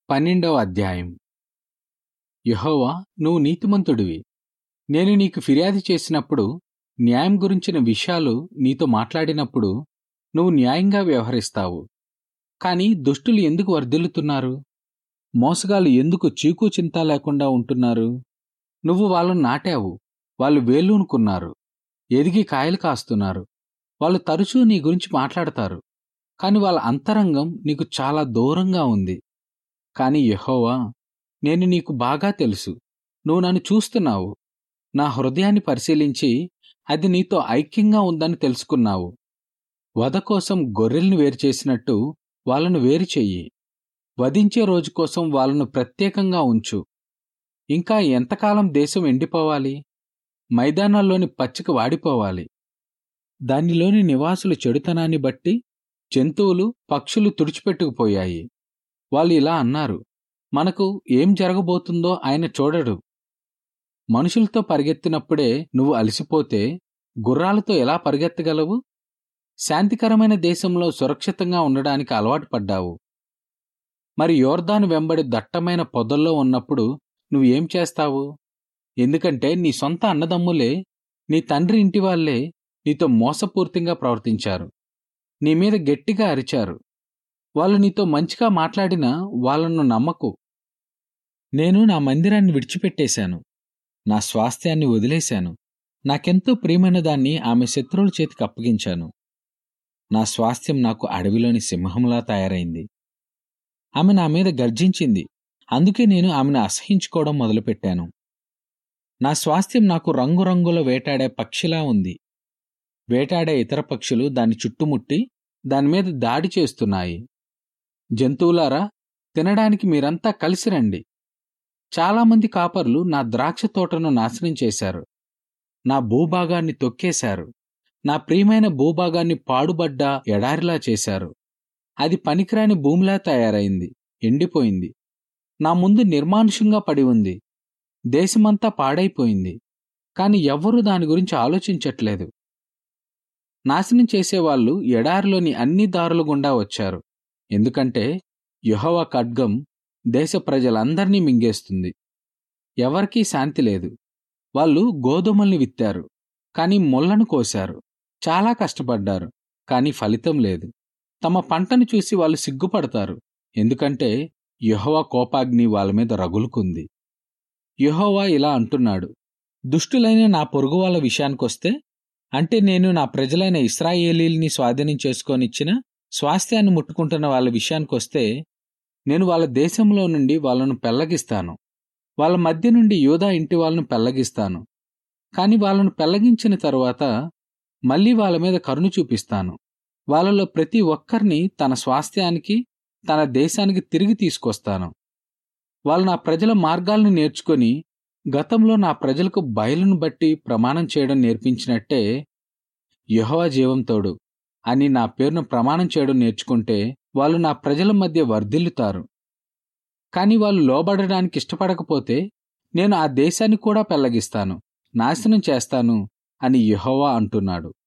12వ అధ్యాయం. యెహోవా, నువ్వు నీతిమంతుడివి. నేను నీకు ఫిర్యాదు చేసినప్పుడు, న్యాయం గురించిన విషయాలు నీతో మాట్లాడినప్పుడు నువ్వు న్యాయంగా వ్యవహరిస్తావు. కాని దుష్టులు ఎందుకు వర్ధిల్లుతున్నారు? మోసగాళ్ళు ఎందుకు చీకు చింత లేకుండా ఉంటున్నారు? నువ్వు వాళ్ళను నాటావు, వాళ్ళు వేళ్ళూనుకున్నారు, ఎదిగి కాయలు కాస్తున్నారు. వాళ్ళు తరచూ నీ గురించి మాట్లాడతారు, కాని వాళ్ళ అంతరంగం నీకు చాలా దూరంగా ఉంది. కాని యెహోవా, నేను నీకు బాగా తెలుసు. నువ్వు నన్ను చూస్తున్నావు. నా హృదయాన్ని పరిశీలించి అది నీతో ఐక్యంగా ఉందని తెలుసుకున్నావు. వధ కోసం గొర్రెల్ని వేరుచేసినట్టు వాళ్ళను వేరు చెయ్యి. వధించే రోజు కోసం వాళ్ళను ప్రత్యేకంగా ఉంచు. ఇంకా ఎంతకాలం దేశం ఎండిపోవాలి? మైదానాల్లోని పచ్చిక వాడిపోవాలి. దానిలోని నివాసుల చెడుతనాన్ని బట్టి జంతువులు, పక్షులు తుడిచిపెట్టుకుపోయాయి. వాళ్ళు ఇలా అన్నారు, మనకు ఏం జరగబోతుందో ఆయన చూడడు. మనుషులతో పరిగెత్తినప్పుడే నువ్వు అలసిపోతే గుర్రాలతో ఎలా పరిగెత్తగలవు? శాంతికరమైన దేశంలో సురక్షితంగా ఉండడానికి అలవాటు పడ్డావు. మరి యోర్దాను వెంబడి దట్టమైన పొదల్లో ఉన్నప్పుడు నువ్వేం చేస్తావు? ఎందుకంటే నీ సొంత అన్నదమ్ములే, నీ తండ్రి ఇంటి వాళ్లే నీతో మోసపూర్తిగా ప్రవర్తించారు. నీ మీద గట్టిగా అరిచారు. వాళ్ళు నీతో మంచిగా మాట్లాడినా వాళ్ళను నమ్మకు. నేను నా మందిరాన్ని విడిచిపెట్టేశాను, నా స్వాస్థ్యాన్ని వదిలేశాను. నాకెంతో ప్రియమైన దాన్ని ఆమె శత్రువుల చేతికి అప్పగించాను. నా స్వాస్థ్యం నాకు అడవిలోని సింహంలా తయారైంది. ఆమె నా మీద గర్జించింది, అందుకే నేను ఆమెను అసహించుకోవడం మొదలుపెట్టాను. నా స్వాస్థ్యం నాకు రంగురంగుల వేటాడే పక్షిలా ఉంది. వేటాడే ఇతర పక్షులు దాన్ని చుట్టుముట్టి దానిమీద దాడి చేస్తున్నాయి. జంతువులారా, తినడానికి మీరంతా కలిసి రండి. చాలామంది కాపర్లు నా ద్రాక్ష తోటను నాశనం చేశారు. నా భూభాగాన్ని తొక్కేశారు. నా ప్రియమైన భూభాగాన్ని పాడుబడ్డ ఎడారిలా చేశారు. అది పనికిరాని భూమిలా తయారైంది, ఎండిపోయింది. నా ముందు నిర్మానుషంగా పడి ఉంది. దేశమంతా పాడైపోయింది, కాని ఎవ్వరూ దాని గురించి ఆలోచించట్లేదు. నాశనం చేసేవాళ్లు ఎడారిలోని అన్ని దారుల గుండా వచ్చారు. ఎందుకంటే యెహోవా ఖడ్గం దేశ ప్రజలందర్నీ మింగేస్తుంది. ఎవరికీ శాంతి లేదు. వాళ్ళు గోధుమల్ని విత్తారు, కాని ముళ్లను కోశారు. చాలా కష్టపడ్డారు, కాని ఫలితం లేదు. తమ పంటను చూసి వాళ్ళు సిగ్గుపడతారు, ఎందుకంటే యెహోవా కోపాగ్ని వాళ్ళ మీద రగులుకుంది. యెహోవా ఇలా అంటున్నాడు, దుష్టులైన నా పొరుగు వాళ్ళ విషయానికొస్తే, అంటే నేను నా ప్రజలైన ఇశ్రాయేలీల్ని స్వాధీనం చేసుకొనిచ్చిన స్వాస్థ్యాన్ని ముట్టుకుంటున్న వాళ్ళ విషయానికొస్తే, నేను వాళ్ళ దేశంలో నుండి వాళ్ళను పెళ్లగిస్తాను. వాళ్ళ మధ్య నుండి యూదా ఇంటి వాళ్ళను పెళ్లగిస్తాను. కాని వాళ్ళను పెళ్లగించిన తరువాత మళ్లీ వాళ్ళ మీద కరుణ చూపిస్తాను. వాళ్ళలో ప్రతి ఒక్కరిని తన స్వాస్థ్యానికి, తన దేశానికి తిరిగి తీసుకొస్తాను. వాళ్ళు నా ప్రజల మార్గాలను నేర్చుకొని గతంలో నా ప్రజలకు బయలును బట్టి ప్రమాణం చేయడం నేర్పించినట్టే, యెహోవా జీవం తోడు అని నా పేరును ప్రమాణం చేయడం నేర్చుకుంటే వాళ్ళు నా ప్రజల మధ్య వర్ధిల్లుతారు. కాని వాళ్ళు లోబడడానికి ఇష్టపడకపోతే నేను ఆ దేశాన్ని కూడా పెళ్లగిస్తాను, నాశనం చేస్తాను అని యెహోవా అంటున్నాడు.